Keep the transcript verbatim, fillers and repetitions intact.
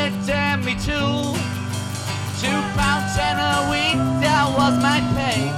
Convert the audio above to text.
returned me to two pounds and a week, that was my pay.